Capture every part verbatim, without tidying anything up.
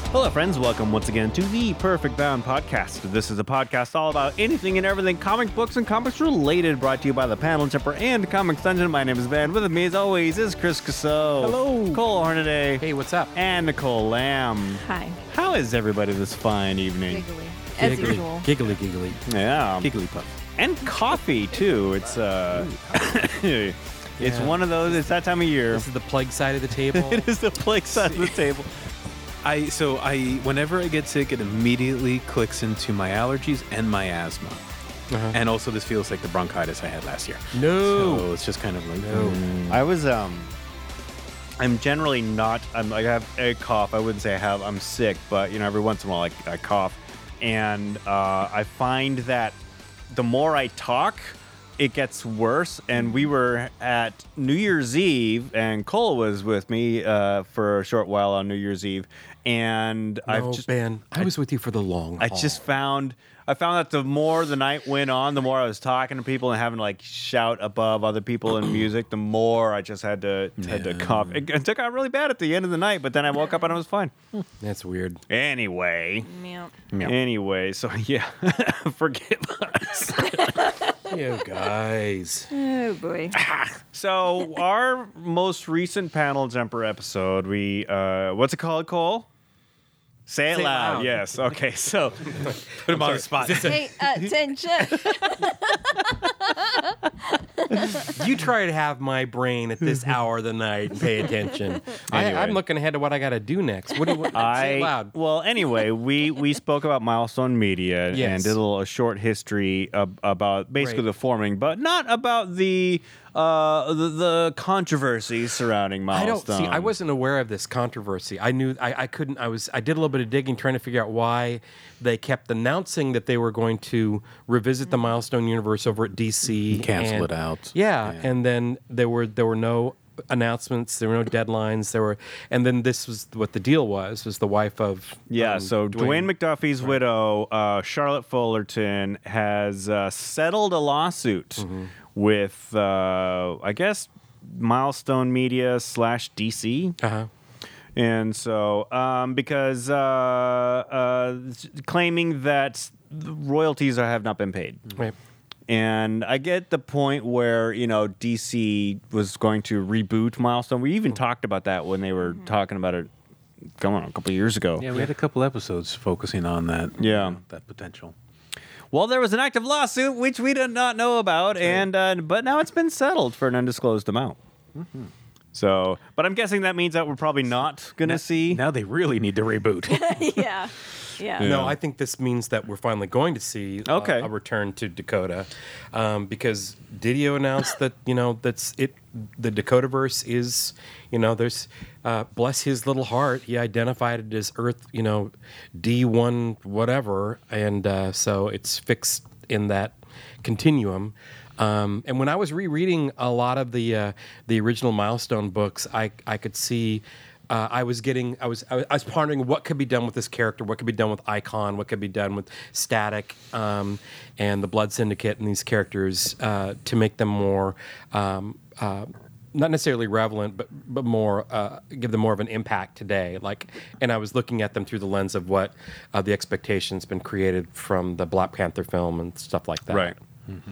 Hello, friends. Welcome once again to the Perfect Bound Podcast. This is a podcast all about anything and everything comic books and comics related, brought to you by the Panel Jumper and Comics Dungeon. My name is Ben. With me, as always, is Chris Casso. Hello. Cole Hornaday. Hey, what's up? And Nicole Lamb. Hi. How is everybody this fine evening? Giggly. As giggly, usual. giggly, giggly, Yeah. giggly puff. And coffee, too. It's, uh... it's Yeah. one of those... It's that time of year. This is the plague side of the table. It is the plague side of the table. I so I whenever I get sick, it immediately clicks into my allergies and my asthma, Uh-huh. and also this feels like the bronchitis I had last year. No. So it's just kind of like No. mm. I was um I'm generally not I'm like I have a cough. I wouldn't say I have I'm sick, but you know, every once in a while I, I cough. And uh, I find that the more I talk, it gets worse. And we were at New Year's Eve, and Cole was with me uh, for a short while on New Year's Eve. And No, I've just Ben, I, was with you for the long I haul. just found I found that the more the night went on, the more I was talking to people and having to like shout above other people in music, the more I just had to had to Yeah. cough. It, it got really bad at the end of the night, but then I woke up and I was fine. That's weird. Anyway, Meow. anyway, so yeah, forgive us. You guys. Oh boy. So our most recent Panel Jumper episode, we uh, what's it called, Cole? Say it Say it loud. loud. Yes. Okay. So Put him on the spot. Hey, attention. You try to have my brain at this hour of the night and pay attention. Anyway. I, I'm looking ahead to what I got to do next. What do you, say I it loud? well, anyway, we we spoke about Milestone Media Yes. and did a little a short history of, about basically Right. the forming, but not about the uh the, the controversy surrounding I don't Milestone. see. I wasn't aware of this controversy. I knew. I, I couldn't. I was. I did a little bit of digging, trying to figure out why they kept announcing that they were going to revisit the Milestone universe over at D C. Cancel and- it out. Yeah, Yeah. and then there were there were no announcements. There were no deadlines. There were, and then this was what the deal was. Was the wife of Yeah, um, so Dwayne, McDuffie's widow, uh, Charlotte Fullerton, has uh, settled a lawsuit Mm-hmm. with, uh, I guess, Milestone Media slash D C. Uh-huh. And so, um, because uh, uh, claiming that the royalties are, have not been paid. Right. And I get the point where, you know, D C was going to reboot Milestone. We even talked about that when they were talking about it going on a couple of years ago. Yeah, we had a couple episodes focusing on that. Yeah. you know, that potential. Well, there was an active lawsuit which we did not know about, and uh, but now it's been settled for an undisclosed amount. So, but I'm guessing that means that we're probably not going to see. Now they really need to reboot. yeah. Yeah. Yeah. No, I think this means that we're finally going to see uh, Okay. a return to Dakota, um, because Didio announced that you know that's it. The Dakotaverse is, you know, there's uh, bless his little heart. He identified it as Earth, you know, D one whatever, and uh, so it's fixed in that continuum. Um, and when I was rereading a lot of the uh, the original Milestone books, I I could see. Uh, I was getting, I was, I was, I was pondering what could be done with this character, what could be done with Icon, what could be done with Static, um, and the Blood Syndicate and these characters uh, to make them more, um, uh, not necessarily relevant, but but more, uh, give them more of an impact today. Like, and I was looking at them through the lens of what uh, the expectations been created from the Black Panther film and stuff like that. Right.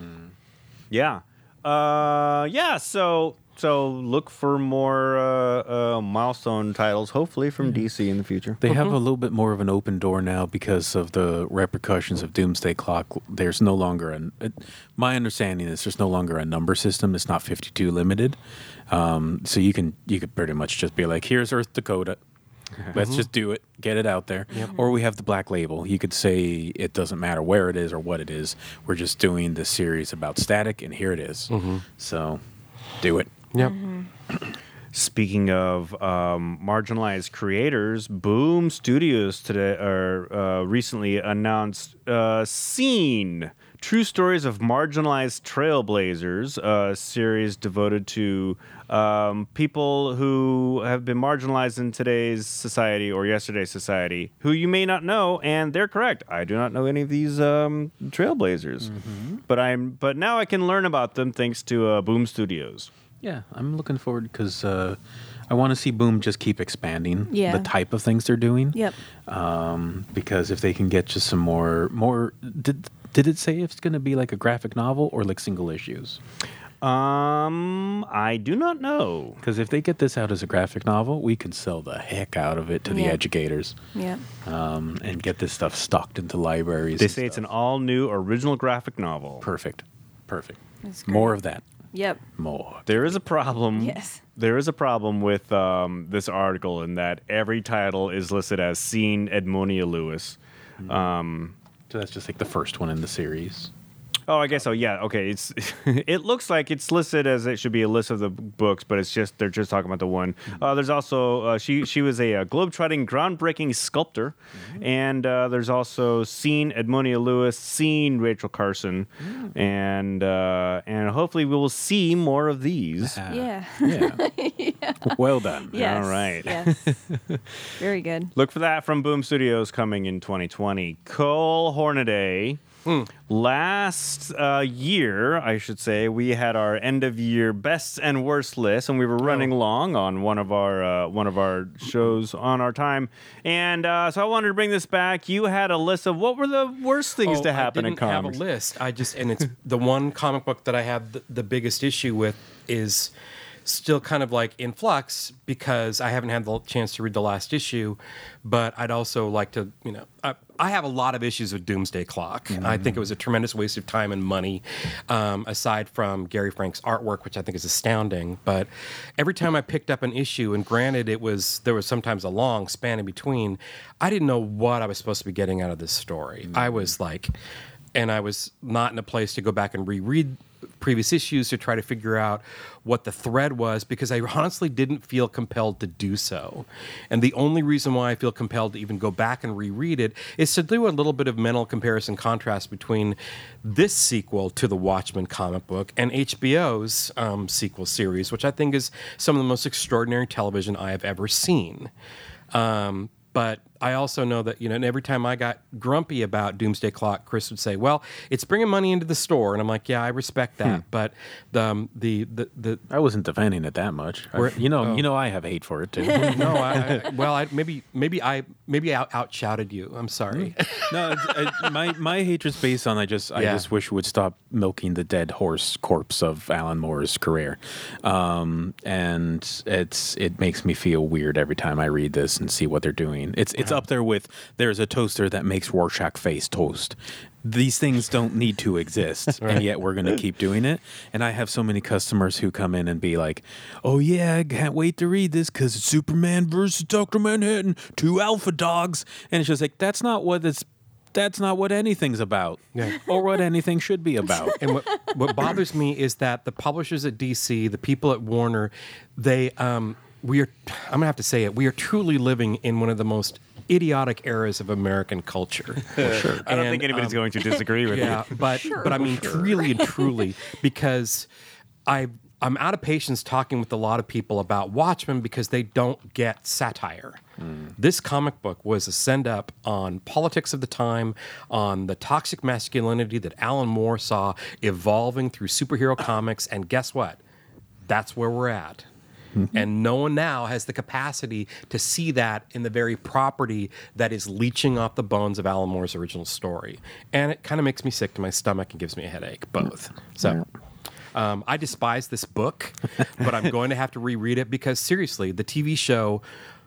Yeah. Uh, yeah. So so look for more uh, uh, Milestone titles, hopefully from D C in the future. They have a little bit more of an open door now because of the repercussions of Doomsday Clock. There's no longer an. It, my understanding is there's no longer a number system. It's not fifty-two limited, um, so you can you could pretty much just be like, here's Earth Dakota. Let's just do it, get it out there. Or we have the Black Label. You could say it doesn't matter where it is or what it is. We're just doing this series about Static, and here it is. So, do it. Yep. Speaking of um, marginalized creators, Boom Studios today or uh, recently announced uh, Scene: True Stories of Marginalized Trailblazers, a series devoted to um, people who have been marginalized in today's society or yesterday's society, who you may not know, and they're correct. I do not know any of these um, trailblazers, but I'm but now I can learn about them thanks to uh, Boom Studios. Yeah, I'm looking forward because uh, I want to see Boom just keep expanding Yeah. the type of things they're doing. Yep. Um, because if they can get just some more, more did did it say if it's going to be like a graphic novel or like single issues? Um, I do not know. Because if they get this out as a graphic novel, we can sell the heck out of it to the Yeah. educators, Yep. um, and get this stuff stocked into libraries. They and say it's an stuff. all-new original graphic novel. perfect, perfect. That's great. More of that. Yep. More. There is a problem. Yes. There is a problem with um, this article in that every title is listed as "Seen Edmonia Lewis." Um, So that's just like the first one in the series. oh, I guess so. Yeah. Okay. It's it looks like it's listed as it should be a list of the books, but it's just they're just talking about the one. Uh, there's also uh, she she was a, uh globetrotting, groundbreaking sculptor, and uh, there's also "Seen Edmonia Lewis," "Seen Rachel Carson," and uh, and hopefully we will see more of these. Ah, Yeah. Yeah. Well done. Yes. All right. Yes. Very good. Look for that from Boom Studios coming in twenty twenty. Cole Hornaday. Last uh, year, I should say, we had our end of year best and worst list, and we were running long on one of our uh, one of our shows on our time. And uh, so I wanted to bring this back. You had a list of what were the worst things Oh, to happen I in didn't comics. have a list. I just and it's the one comic book that I have the, the biggest issue with is still kind of like in flux because I haven't had the chance to read the last issue. But I'd also like to, you know, I, I have a lot of issues with Doomsday Clock. Mm-hmm. I think it was a tremendous waste of time and money, um, aside from Gary Frank's artwork, which I think is astounding. But every time I picked up an issue, and granted, it was there was sometimes a long span in between, I didn't know what I was supposed to be getting out of this story. Mm-hmm. I was like, and I was not in a place to go back and reread previous issues to try to figure out what the thread was because I honestly didn't feel compelled to do so. And the only reason why I feel compelled to even go back and reread it is to do a little bit of mental comparison contrast between this sequel to the Watchmen comic book and H B O's um, sequel series, which I think is some of the most extraordinary television I have ever seen. Um, But I also know that, you know, and every time I got grumpy about Doomsday Clock, Chris would say, well, it's bringing money into the store. And I'm like, yeah, I respect that. But the, um, the, the, the, I wasn't defending it that much. I- We're- you know, oh. you know, I have hate for it too. no, I, I well, I, maybe, maybe I, maybe I out, outshouted you. I'm sorry. no, it's, I, my my hatred's based on I just I Yeah. just wish we would stop milking the dead horse corpse of Alan Moore's career, um, and it's it makes me feel weird every time I read this and see what they're doing. It's it's up there with there's a toaster that makes Rorschach face toast. These things don't need to exist, and yet we're going to keep doing it. And I have so many customers who come in and be like, "Oh yeah, I can't wait to read this because it's Superman versus Doctor Manhattan, two alpha dogs." And it's just like that's not what it's. That's not what anything's about, Yeah. or what anything should be about. And what, what bothers me is that the publishers at D C, the people at Warner, they, um, we are, I'm going to have to say it, we are truly living in one of the most idiotic eras of American culture. Sure. I don't And, think anybody's um, going to disagree with Yeah, you. but but I mean, really and truly, because I I'm out of patience talking with a lot of people about Watchmen because they don't get satire. This comic book was a send up on politics of the time, on the toxic masculinity that Alan Moore saw evolving through superhero comics, and guess what? That's where we're at. And no one now has the capacity to see that in the very property that is leeching off the bones of Alan Moore's original story. And it kind of makes me sick to my stomach and gives me a headache, both. So um, I despise this book, but I'm going to have to reread it because, seriously, the T V show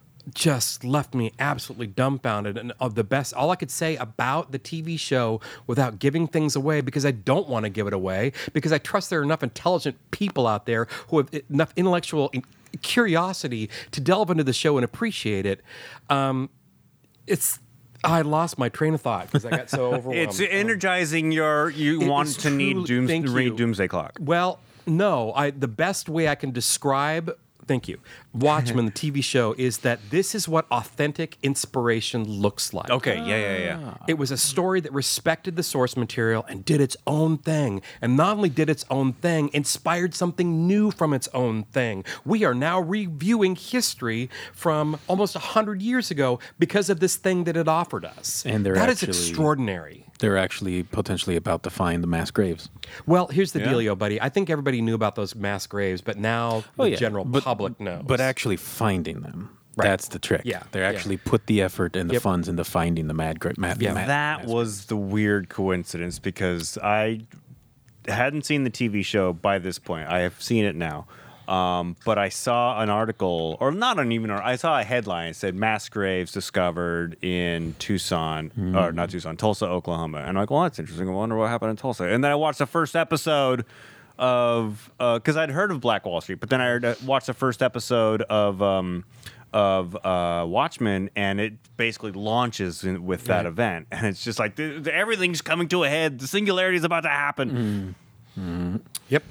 just left me absolutely dumbfounded. And of the best, all I could say about the T V show without giving things away, because I don't want to give it away, because I trust there are enough intelligent people out there who have enough intellectual curiosity to delve into the show and appreciate it. Um, it's I lost my train of thought because I got so overwhelmed. It's energizing your. You It want is to need truly- dooms, thank read you. Doomsday Clock. Well, no. I the best way I can describe, thank you, Watchmen, the T V show, is that this is what authentic inspiration looks like. Okay, yeah, yeah, yeah. It was a story that respected the source material and did its own thing. And not only did its own thing, inspired something new from its own thing. We are now reviewing history from almost one hundred years ago because of this thing that it offered us. And they're that is actually- extraordinary. They're actually potentially about to find the mass graves. Well, here's the Yeah. dealio, buddy. I think everybody knew about those mass graves, but now Oh, the yeah. general But public knows. But actually finding them. Right. That's the trick. Yeah, They yeah. actually put the effort and the Yep. funds into finding the mad great mad, Yeah. mad That mad- was the weird coincidence because I hadn't seen the T V show by this point. I have seen it now. Um, but I saw an article, or not an even, I saw a headline that said mass graves discovered in Tucson, or not Tucson, Tulsa, Oklahoma. And I'm like, well, that's interesting. I wonder what happened in Tulsa. And then I watched the first episode of, because I'd heard of Black Wall Street, but then I heard, uh, watched the first episode of um, of uh, Watchmen, and it basically launches in, with that Right. event. And it's just like, th- th- everything's coming to a head. The singularity is about to happen. Yep.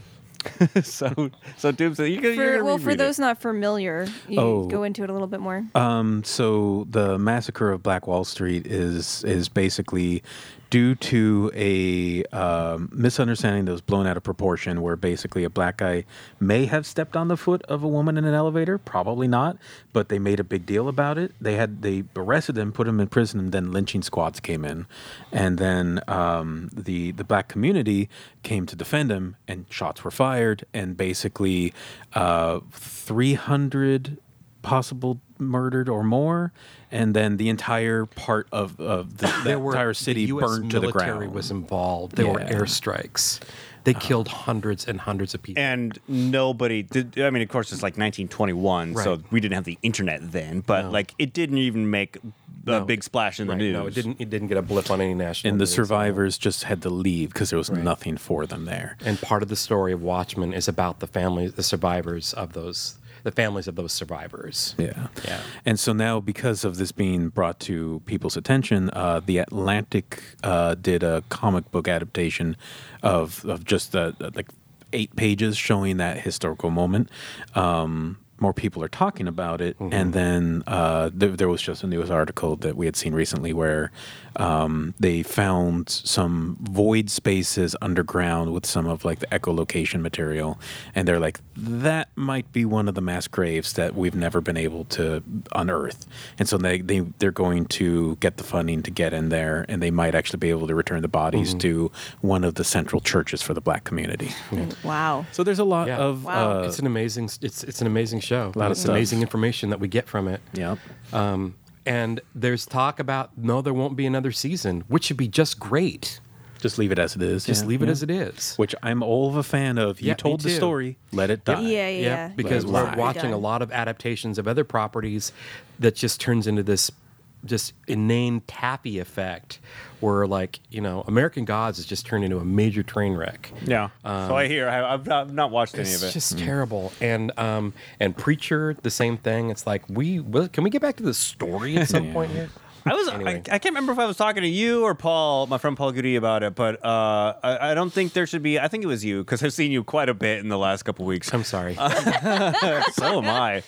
so, so Doomsday, you can, For, well, for those not familiar, you Oh. go into it a little bit more. Um, so the massacre of Black Wall Street is is basically due to a um, misunderstanding that was blown out of proportion, where basically a black guy may have stepped on the foot of a woman in an elevator, probably not, but they made a big deal about it. They had they arrested him, put him in prison, and then lynching squads came in, and then um, the the black community came to defend him, and shots were fired, and basically uh, three hundred possible murdered or more, and then the entire part of, of the, the entire city the U S burned to the military ground. was involved. There were Yeah. airstrikes. They killed hundreds and hundreds of people. And nobody did. I mean, of course, it's like nineteen twenty-one, so Right. we didn't have the internet then. But No. like, it didn't even make a No. big splash in the Right. news. No, it didn't. It didn't get a blip on any national. and the news. survivors just had to leave because there was Right. nothing for them there. And part of the story of Watchmen is about the families, the survivors of those, the families of those survivors. Yeah. Yeah. And so now, because of this being brought to people's attention, uh, the Atlantic uh, did a comic book adaptation of of just uh, like eight pages showing that historical moment. Um, more people are talking about it, and then uh, th- there was just a news article that we had seen recently where um, they found some void spaces underground with some of like the echolocation material, and they're like, that might be one of the mass graves that we've never been able to unearth, and so they, they they're going to get the funding to get in there, and they might actually be able to return the bodies to one of the central churches for the black community. Wow. So there's a lot Yeah. of Wow. uh, It's an amazing. It's it's an amazing show. lot of it's stuff. amazing information that we get from it. yeah. Um, and there's talk about no, there won't be another season, which would be just great. Just leave it as it is. Just yeah, leave it yeah. as it is. Which I'm all of a fan of. You Yeah, me told the too. story, let it die. Yeah, yeah, yeah. because Let it we're lie. watching a Done. lot of adaptations of other properties that just turns into this just inane taffy effect where, like, you know, American Gods has just turned into a major train wreck. Yeah. so I hear. I, I've, not, I've not watched any It's of it. just terrible. And um and Preacher, the same thing. It's like, we well, can we get back to the story at some point here? I was. Anyway. I, I can't remember if I was talking to you or Paul, my friend Paul Goody, about it. But uh, I, I don't think there should be. I think it was you because I've seen you quite a bit in the last couple weeks. I'm sorry. So am I.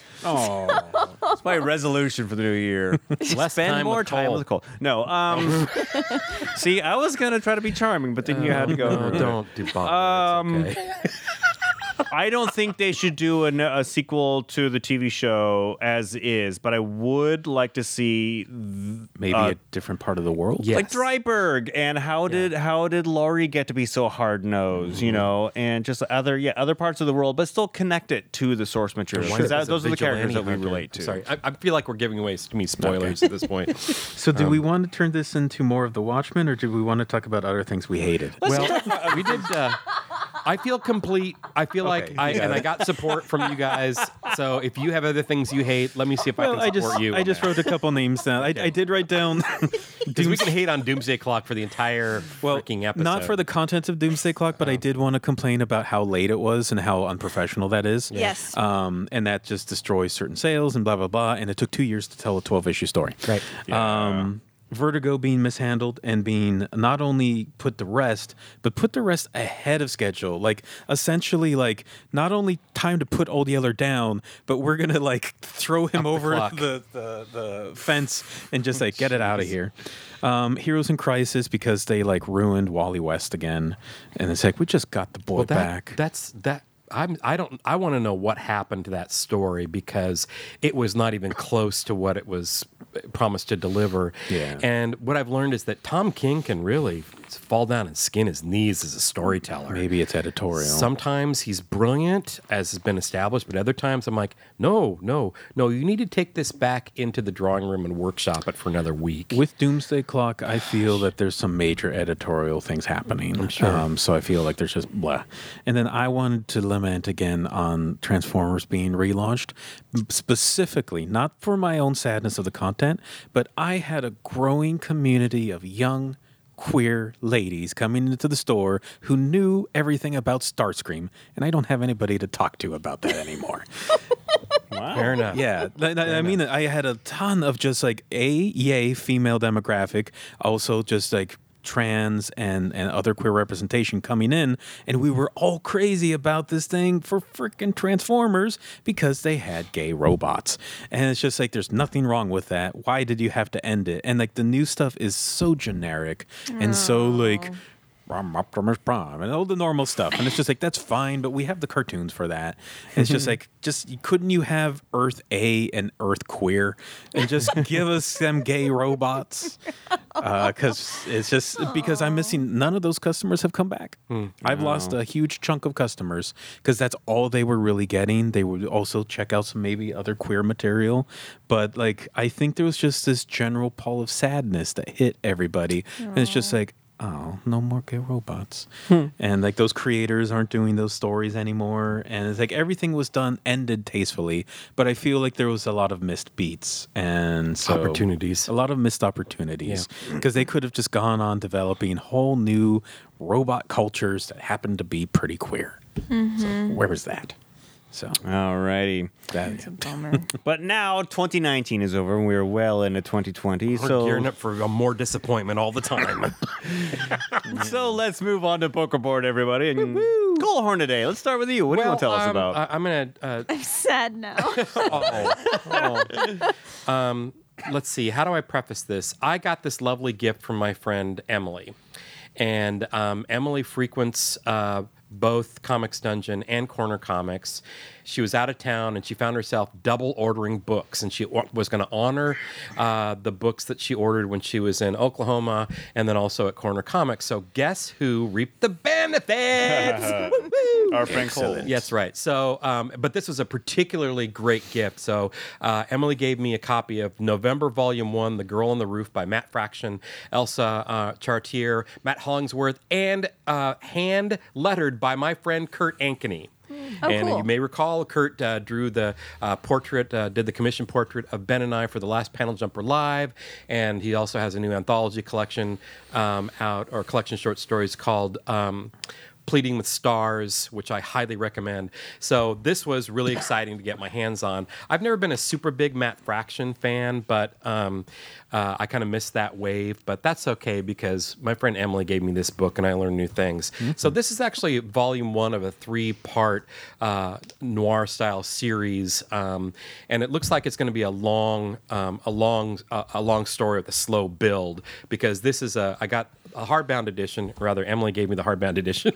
Oh, it's my resolution for the new year. Less Spend time more with time Cole. with Cole. No. Um. See, I was gonna try to be charming, but then you had to go. No, over it. don't do bother. Um, It's okay. I don't think they should do a, a sequel to the T V show as is, but I would like to see th- Maybe uh, a different part of the world. Yeah. like Yes. Dryberg and how did how did Laurie get to be so hard nosed, Mm-hmm. you know, and just other yeah other parts of the world, but still connect it to the source material Why because is that, it those are the characters that we vigilante relate to. hunter? Sorry, I, I feel like we're giving away to me spoilers at this point. So, do we want to turn this into more of the Watchmen, or do we want to talk about other things we hated? Well, we did. Uh, I feel complete. I feel like Okay, I you got and it. I got support from you guys. So if you have other things you hate, let me see if I Well, can I support just you. I just wrote a couple names down. I, I did write down because we can hate on Doomsday Clock for the entire well, freaking episode. not for the contents of Doomsday Clock, but I did want to complain about how late it was and how unprofessional that is. Yes. Um, and that just destroys certain sales and blah blah blah. And it took two years to tell a twelve issue story. Right. Um, Vertigo being mishandled and being not only put to rest, but put to rest ahead of schedule. Like essentially, like not only time to put Old Yeller down, but we're gonna like throw him Up the over clock. the, the the fence and just like get it out of here. Um, Heroes in Crisis because they like ruined Wally West again, and it's like we just got the boy well, that, back. That's that. I'm. I don't. I want to know what happened to that story because it was not even close to what it was promised to deliver. Yeah. And what I've learned is that Tom King can really fall down and skin his knees as a storyteller. Maybe it's editorial. Sometimes he's brilliant, as has been established, but other times I'm like, no, no, no, you need to take this back into the drawing room and workshop it for another week. With Doomsday Clock, I feel that there's some major editorial things happening. I'm sure. Um, so I feel like there's just blah. And then I wanted to lament again on Transformers being relaunched, specifically, not for my own sadness of the content, but I had a growing community of young queer ladies coming into the store who knew everything about Starscream, and I don't have anybody to talk to about that anymore. Wow. Fair enough. Yeah, I, I mean, I had a ton of just like a yay female demographic, also just like trans and and other queer representation coming in, and we were all crazy about this thing for freaking Transformers because they had gay robots, and it's just like there's nothing wrong with that. Why did you have to end it? And like the new stuff is so generic and so like I'm Optimus Prime and all the normal stuff, and it's just like that's fine, but we have the cartoons for that. And it's just like, just couldn't you have Earth A and Earth Queer and just give us them gay robots? Because uh, it's just because I'm missing. None of those customers have come back. Hmm. I've No. lost a huge chunk of customers because that's all they were really getting. They would also check out some maybe other queer material, but like I think there was just this general pall of sadness that hit everybody, and it's just like, oh, no more gay robots. And like those creators aren't doing those stories anymore. And it's like everything was done, ended tastefully. But I feel like there was a lot of missed beats. And so Opportunities. A lot of missed opportunities. Because they could have just gone on developing whole new robot cultures that happened to be pretty queer. So where was that? So Alrighty. that, It's a bummer. But now twenty nineteen is over and we're well into twenty twenty. We're So, gearing up for a more disappointment all the time. so let's move on to Poker Board, everybody. And Cole Hornaday, let's start with you. What do you want to tell us um, about? I, I'm going to... Uh, I'm sad now. oh, oh. Um, let's see. How do I preface this? I got this lovely gift from my friend Emily. And um, Emily frequents uh, both Comics Dungeon and Corner Comics. She was out of town and she found herself double ordering books, and she wa- was going to honor uh, the books that she ordered when she was in Oklahoma and then also at Corner Comics. So guess who reaped the benefits? Woo-hoo! Our friend Cole. Yeah, that's right. So, um, but this was a particularly great gift. So, uh, Emily gave me a copy of November Volume One, "The Girl on the Roof" by Matt Fraction, Elsa uh, Chartier, Matt Hollingsworth, and uh, hand lettered by my friend Kurt Ankeny. Oh, and cool. you may recall, Kurt uh, drew the uh, portrait, uh, did the commission portrait of Ben and I for the last Panel Jumper Live, and he also has a new anthology collection um, out, or collection short stories called um, Pleading with Stars, which I highly recommend. So this was really exciting to get my hands on. I've never been a super big Matt Fraction fan, but um, uh, I kind of missed that wave. But that's okay because my friend Emily gave me this book and I learned new things. Mm-hmm. So this is actually volume one of a three-part uh, noir-style series, um, and it looks like it's going to be a long, um, a long, uh, a long story with a slow build because this is a. I got a hardbound edition, rather, Emily gave me the hardbound edition.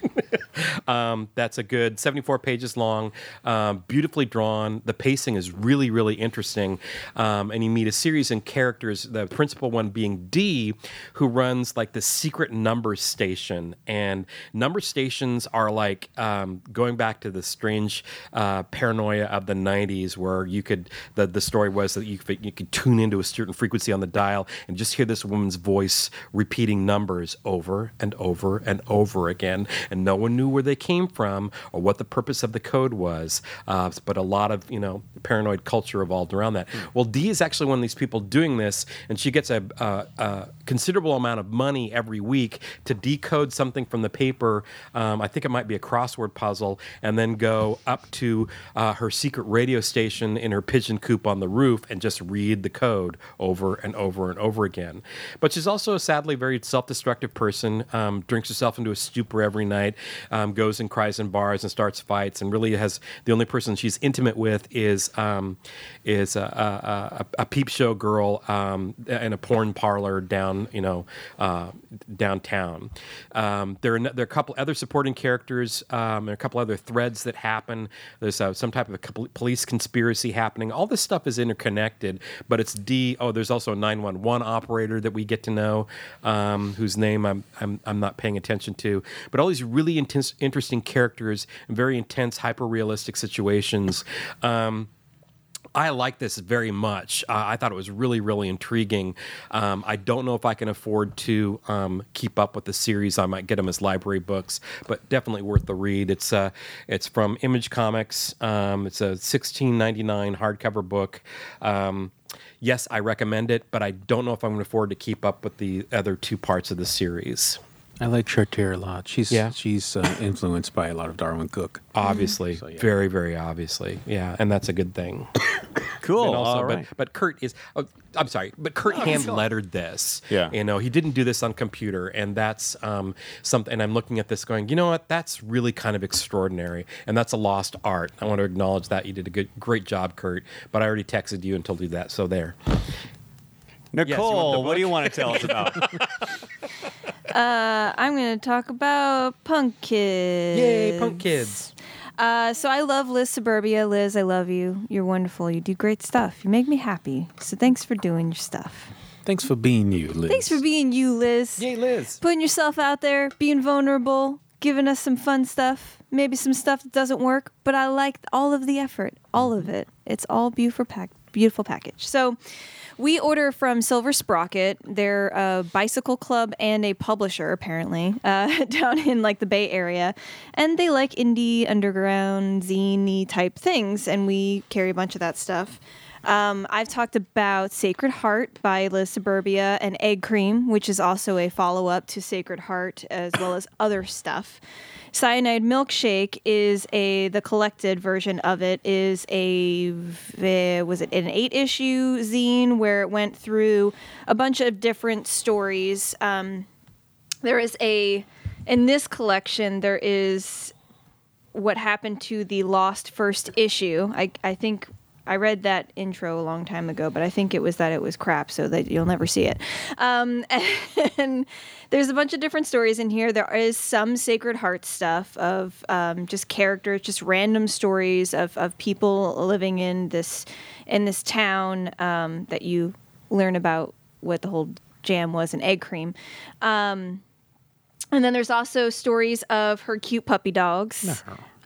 um, that's a good seventy-four pages long, um, beautifully drawn. The pacing is really, really interesting. Um, and you meet a series of characters, the principal one being Dee, who runs like the secret number station. And number stations are like um, going back to the strange uh, paranoia of the nineties where you could, the, the story was that you could, you could tune into a certain frequency on the dial and just hear this woman's voice repeating numbers over and over and over again, and no one knew where they came from or what the purpose of the code was. Uh, but a lot of you know paranoid culture evolved around that. Mm. Well, Dee is actually one of these people doing this, and she gets a, a, a considerable amount of money every week to decode something from the paper. Um, I think it might be a crossword puzzle, and then go up to uh, her secret radio station in her pigeon coop on the roof and just read the code over and over and over again. But she's also a sadly very self-destructive person, um, drinks herself into a stupor every night, um, goes and cries in bars and starts fights, and really has the only person she's intimate with is um, is a, a, a, a peep show girl um, in a porn parlor down you know uh, downtown. Um, there are there are a couple other supporting characters. Um, there are a couple other threads that happen. There's uh, some type of a co- police conspiracy happening. All this stuff is interconnected, but it's D. Oh, there's also a nine one one operator that we get to know, um, whose name I'm, I'm I'm not paying attention to. But all these really intense, interesting characters, very intense, hyper realistic situations. Um, I like this very much. Uh, I thought it was really, really intriguing. Um, I don't know if I can afford to um, keep up with the series. I might get them as library books, but definitely worth the read. It's uh, it's from Image Comics. Um, it's a sixteen ninety-nine hardcover book. Um, yes, I recommend it, but I don't know if I'm going to afford to keep up with the other two parts of the series. I like Chartier a lot. She's Yeah. she's uh, influenced by a lot of Darwin Cook. Obviously, So, yeah. very, very obviously, yeah, and that's a good thing. Cool. And also, All right. but, but Kurt is, oh, I'm sorry, but Kurt hand lettered this. Yeah. You know, he didn't do this on computer, and that's um, something, and I'm looking at this going, you know what, that's really kind of extraordinary, and that's a lost art. I want to acknowledge that. You did a good, great job, Kurt, but I already texted you and told you that, so there. Nicole, the what do you book? want to tell us about? Uh, I'm going to talk about Punk Kids. Yay, Punk Kids. Uh, so I love Liz Suburbia. Liz, I love you. You're wonderful. You do great stuff. You make me happy. So thanks for doing your stuff. Thanks for being you, Liz. Thanks for being you, Liz. Yay, Liz. Putting yourself out there, being vulnerable, giving us some fun stuff. Maybe some stuff that doesn't work, but I like all of the effort, all of it. It's all beautiful, pack- beautiful package. So we order from Silver Sprocket. They're a bicycle club and a publisher, apparently, uh, down in like the Bay Area. And they like indie, underground, zine-y type things. And we carry a bunch of that stuff. Um, I've talked about Sacred Heart by Liz Suburbia and Egg Cream, which is also a follow-up to Sacred Heart, as well as other stuff. Cyanide Milkshake is a the collected version of it is a was it an eight issue zine where it went through a bunch of different stories. Um, there is a in this collection there is what happened to the lost first issue. I I think. I read that intro a long time ago, but I think it was that it was crap, so that you'll never see it. Um, and there's a bunch of different stories in here. There is some Sacred Heart stuff of um, just characters, just random stories of, of people living in this in this town um, that you learn about what the whole jam was in Egg Cream. Um, and then there's also stories of her cute puppy dogs,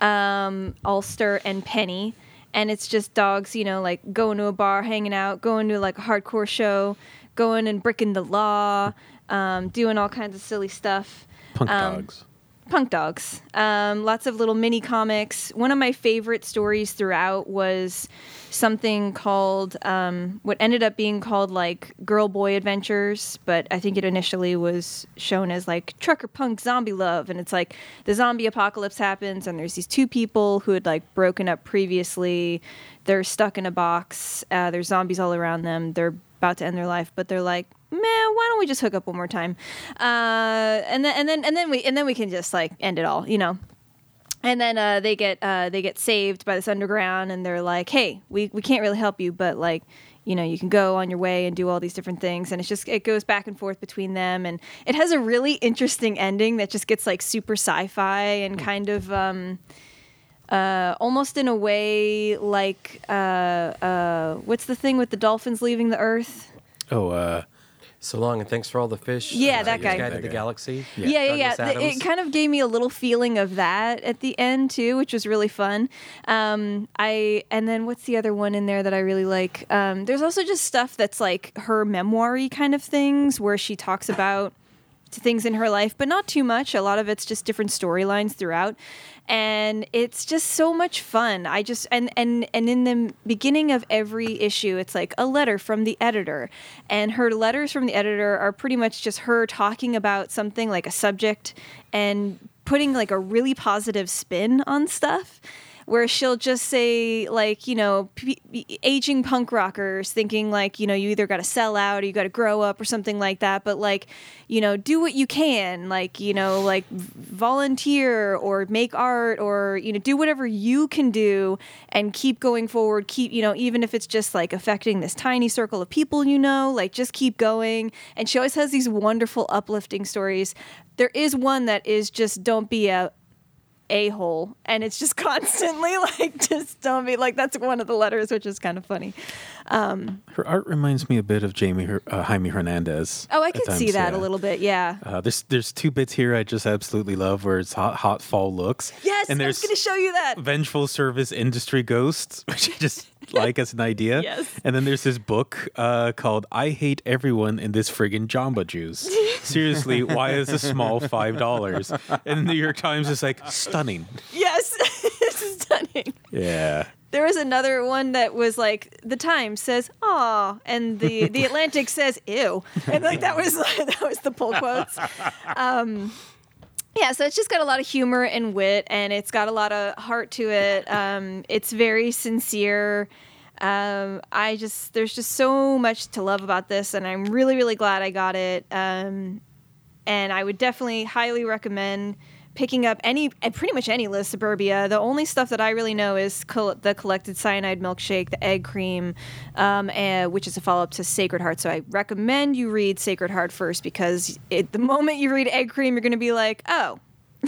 um, Ulster and Penny. And it's just dogs, you know, like going to a bar, hanging out, going to like a hardcore show, going and bricking the law, um, doing all kinds of silly stuff. Punk um, dogs. Punk dogs. Um, lots of little mini comics. One of my favorite stories throughout was something called, um, what ended up being called like Girl Boy Adventures, but I think it initially was shown as like Trucker Punk Zombie Love. And it's like the zombie apocalypse happens and there's these two people who had like broken up previously. They're stuck in a box. Uh, there's zombies all around them. They're about to end their life, but they're like, man, why don't we just hook up one more time? Uh, and then and then and then we and then we can just like end it all, you know. And then uh, they get uh, they get saved by this underground, and they're like, hey, we we can't really help you, but like, you know, you can go on your way and do all these different things. And it's just it goes back and forth between them, and it has a really interesting ending that just gets like super sci-fi and kind of. Um, Uh, almost in a way like, uh, uh, what's the thing with the dolphins leaving the Earth? Oh, uh, So long, and thanks for all the fish. Yeah, Uh, that guy. Guide to That the guy. Galaxy. Yeah, yeah, yeah. Douglas The- Adams. It kind of gave me a little feeling of that at the end too, which was really fun. Um, I and then what's the other one in there that I really like? Um, there's also just stuff that's like her memoir-y kind of things where she talks about things in her life, but not too much. A lot of it's just different storylines throughout. And it's just so much fun. I just and and and in the beginning of every issue, it's like a letter from the editor, and her letters from the editor are pretty much just her talking about something like a subject and putting like a really positive spin on stuff, where she'll just say like, you know, p- aging punk rockers thinking like, you know, you either got to sell out or you got to grow up or something like that. But like, you know, do what you can, like, you know, like volunteer or make art or, you know, do whatever you can do and keep going forward. Keep, you know, even if it's just like affecting this tiny circle of people, you know, like just keep going. And she always has these wonderful uplifting stories. There is one that is just don't be a a-hole, and it's just constantly like just don't be like, that's one of the letters, which is kind of funny. Um, Her art reminds me a bit of Jamie Her- uh, Jaime Hernandez. oh, I at can times, see that yeah. a little bit, yeah. Uh, there's there's two bits here I just absolutely love where it's hot hot fall looks. Yes, and I there's was going to show you that. Vengeful Service Industry Ghosts, which I just like as an idea. Yes. And then there's this book uh, called I Hate Everyone in This Friggin' Jamba Juice. Seriously, why is a small five dollars? And the New York Times is like, stunning. Yes, it's stunning. Yeah. There was another one that was like, the Times says, "Aw," and the the Atlantic says, "Ew," and like that was that was the pull quotes. Um, yeah, so it's just got a lot of humor and wit, and it's got a lot of heart to it. Um, it's very sincere. Um, I just there's just so much to love about this, and I'm really really glad I got it. Um, and I would definitely highly recommend picking up any, pretty much any Liz Suburbia. The only stuff that I really know is col- the Collected Cyanide Milkshake, the Egg Cream, um, and, which is a follow-up to Sacred Heart. So I recommend you read Sacred Heart first, because it, the moment you read Egg Cream, you're going to be like, oh.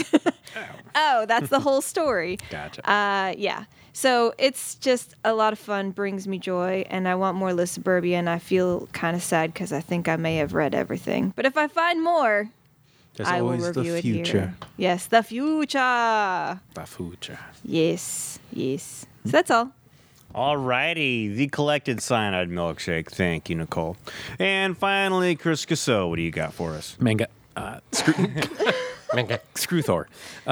oh, that's the whole story. Gotcha. Uh, yeah. So it's just a lot of fun, brings me joy, and I want more Liz Suburbia, and I feel kind of sad because I think I may have read everything. But if I find more, There's I will always review the it future. here. Yes, the future. The future. Yes, yes. So that's all. Alrighty, the Collected Cyanide Milkshake. Thank you, Nicole. And finally, Chris Casso, what do you got for us? Manga. Uh, screw. Screw Thor.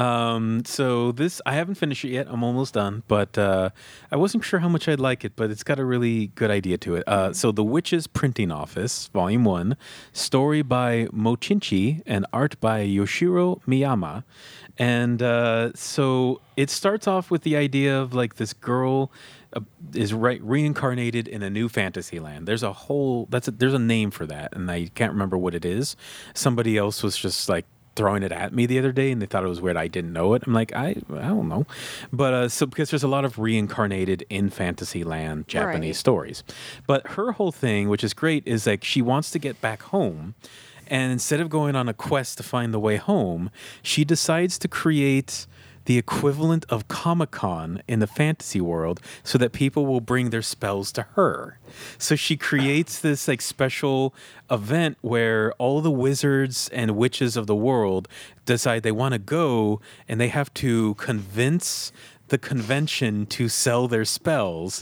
Um, so this, I haven't finished it yet. I'm almost done, but uh, I wasn't sure how much I'd like it, but it's got a really good idea to it. Uh, so The Witch's Printing Office, Volume one, story by Mochinchi and art by Yoshiro Miyama. And uh, so it starts off with the idea of like this girl uh, is re- reincarnated in a new fantasy land. There's a whole, that's a, there's a name for that, and I can't remember what it is. Somebody else was just like, throwing it at me the other day, and they thought it was weird. I didn't know it. I'm like, I, I don't know, but uh, so because there's a lot of reincarnated in Fantasyland Japanese Right. stories, but her whole thing, which is great, is like she wants to get back home, and instead of going on a quest to find the way home, she decides to create the equivalent of Comic-Con in the fantasy world so that people will bring their spells to her. So she creates this like special event where all the wizards and witches of the world decide they want to go, and they have to convince the convention to sell their spells.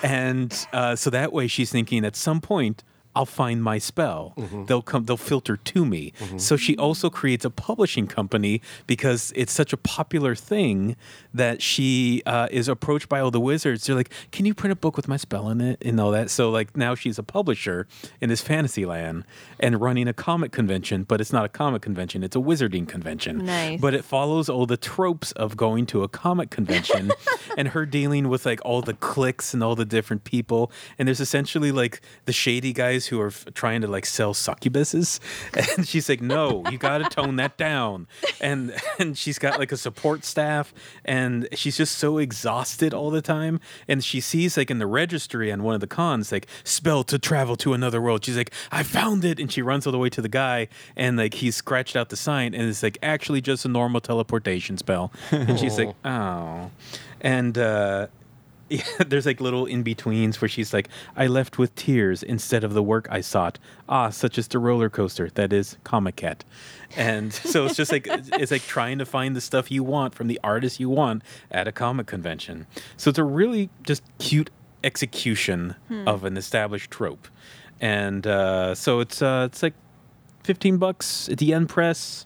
And uh, so that way she's thinking at some point, I'll find my spell. Mm-hmm. They'll come. They'll filter to me. Mm-hmm. So she also creates a publishing company because it's such a popular thing that she uh, is approached by all the wizards. They're like, "Can you print a book with my spell in it?" and all that. So like now she's a publisher in this fantasy land and running a comic convention, but it's not a comic convention; it's a wizarding convention. Nice. But it follows all the tropes of going to a comic convention and her dealing with like all the cliques and all the different people. And there's essentially like the shady guys who are f- trying to like sell succubuses, and she's like, no, you got to tone that down. And and she's got like a support staff, and she's just so exhausted all the time. And she sees like in the registry on one of the cons, like spell to travel to another world. She's like, I found it. And she runs all the way to the guy, and like he's scratched out the sign, and it's like actually just a normal teleportation spell. And she's like, oh. And uh yeah, there's like little in-betweens where she's like, I left with tears instead of the work I sought. Ah, such as the roller coaster that is Comic-Cat. And so it's just like, it's like trying to find the stuff you want from the artist you want at a comic convention. So it's a really just cute execution hmm. of an established trope. And uh, so it's uh, it's like fifteen bucks at the End Press.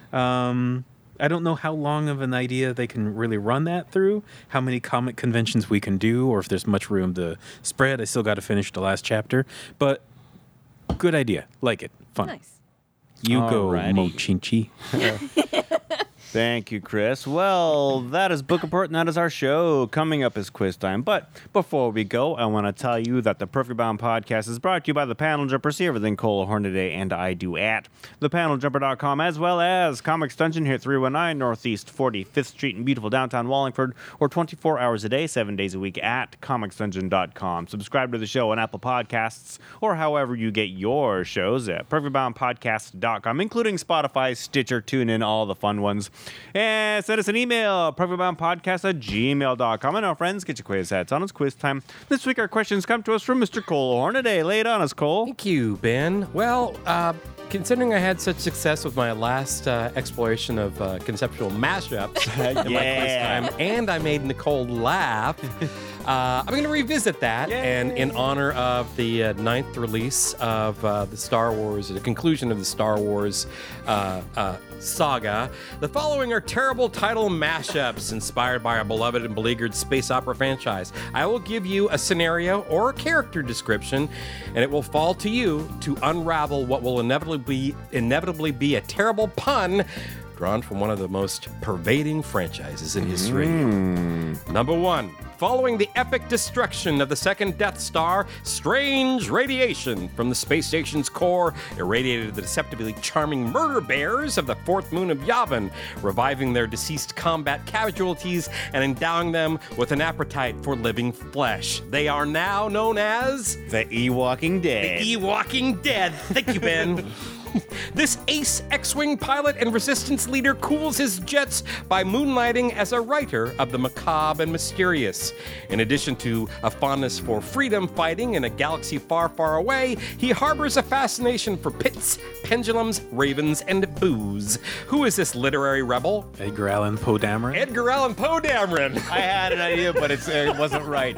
Um... I don't know how long of an idea they can really run that through, how many comic conventions we can do, or if there's much room to spread. I still got to finish the last chapter, but good idea. Like it. Fun. Nice. You Alrighty. go, Mochinchi. Thank you, Chris. Well, that is Book Report, and that is our show. Coming up is quiz time. But before we go, I want to tell you that the Perfectly Bound podcast is brought to you by the Panel Jumper. See everything Cole Hornaday and I do at the panel jumper dot com, as well as Comics Dungeon here at three one nine Northeast forty-fifth Street in beautiful downtown Wallingford, or twenty-four hours a day, seven days a week at comics dungeon dot com. Subscribe to the show on Apple Podcasts or however you get your shows at perfectly bound podcast dot com, including Spotify, Stitcher, TuneIn, all the fun ones. And send us an email, perfectly bound podcast at gmail dot com. And our friends, get your quiz hats on. It's quiz time. This week, our questions come to us from Mister Cole Hornaday. Lay it on us, Cole. Thank you, Ben. Well, uh, considering I had such success with my last uh, exploration of uh, conceptual mashups in my quiz Yeah. time, and I made Nicole laugh, uh, I'm going to revisit that. And in honor of the uh, ninth release of uh, the Star Wars, the conclusion of the Star Wars uh, uh, saga, the following are terrible title mashups inspired by our beloved and beleaguered space opera franchise. I will give you a scenario or a character description, and it will fall to you to unravel what will inevitably be, inevitably be a terrible pun drawn from one of the most pervading franchises in history. Number one. Following the epic destruction of the second Death Star, strange radiation from the space station's core irradiated the deceptively charming murder bears of the fourth moon of Yavin, reviving their deceased combat casualties and endowing them with an appetite for living flesh. They are now known as The E-Walking Dead. the E-Walking Dead. Thank you, Ben. This ace X-Wing pilot and resistance leader cools his jets by moonlighting as a writer of the macabre and mysterious. In addition to a fondness for freedom fighting in a galaxy far, far away, he harbors a fascination for pits, pendulums, ravens, and booze. Who is this literary rebel? Edgar Allan Poe Dameron. Edgar Allan Poe Dameron. I had an idea, but it's, it wasn't right.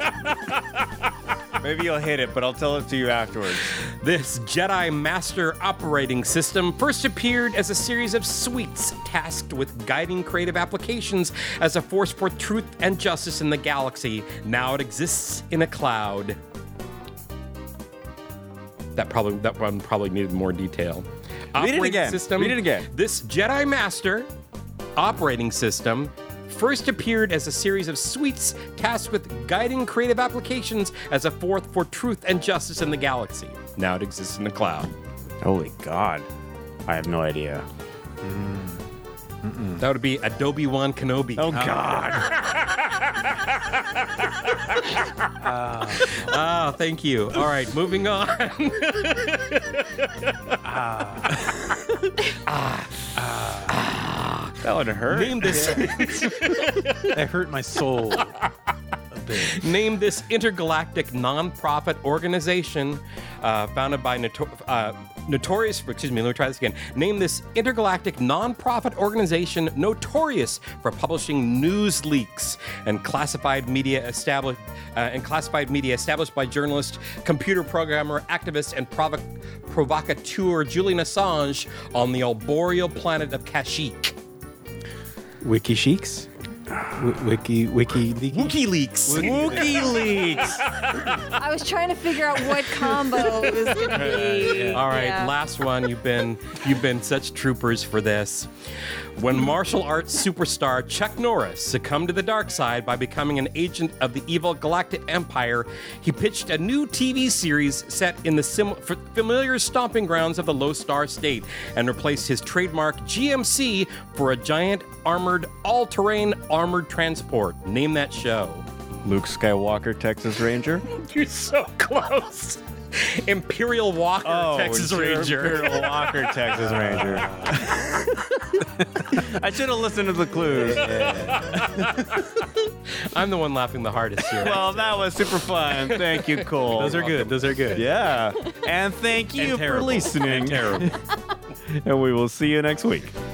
Maybe you'll hit it, but I'll tell it to you afterwards. This Jedi Master operating system first appeared as a series of suites tasked with guiding creative applications as a force for truth and justice in the galaxy. Now it exists in a cloud. That probably that one probably needed more detail. Read it Operating again. System, Read it again. This Jedi Master operating system first appeared as a series of suites tasked with guiding creative applications as a force for truth and justice in the galaxy. Now it exists in the cloud. Holy God. I have no idea. That would be Adobe Wan Kenobi. Oh, God. Ah, thank you. All right, moving on. That would hurt. Name this That hurt my soul a bit. name this intergalactic non-profit organization uh, founded by noto- uh, notorious. Excuse me. Let me try this again. Name this intergalactic non-profit organization notorious for publishing news leaks and classified media established uh, and classified media established by journalist, computer programmer, activist, and provoc- provocateur Julian Assange on the arboreal planet of Kashyyyk. Wiki Sheiks? W- wiki, Wiki Leaky? WikiLeaks. WikiLeaks. I was trying to figure out what combo it was going to be. All right, Yeah. last one. You've been you've been such troopers for this. When martial arts superstar Chuck Norris succumbed to the dark side by becoming an agent of the evil Galactic Empire, he pitched a new T V series set in the sim- f- familiar stomping grounds of the Low Star State and replaced his trademark G M C for a giant armored, all-terrain armored transport. Name that show. Luke Skywalker, Texas Ranger. You're so close. Imperial Walker, Texas sure, Ranger. Imperial Walker, Texas Ranger. I should have listened to the clues. I'm the one laughing the hardest here. Well, that was super fun. Thank you, Cole. Those are good. Those are good. Yeah. And thank you for terrible. listening. And terrible. And we will see you next week.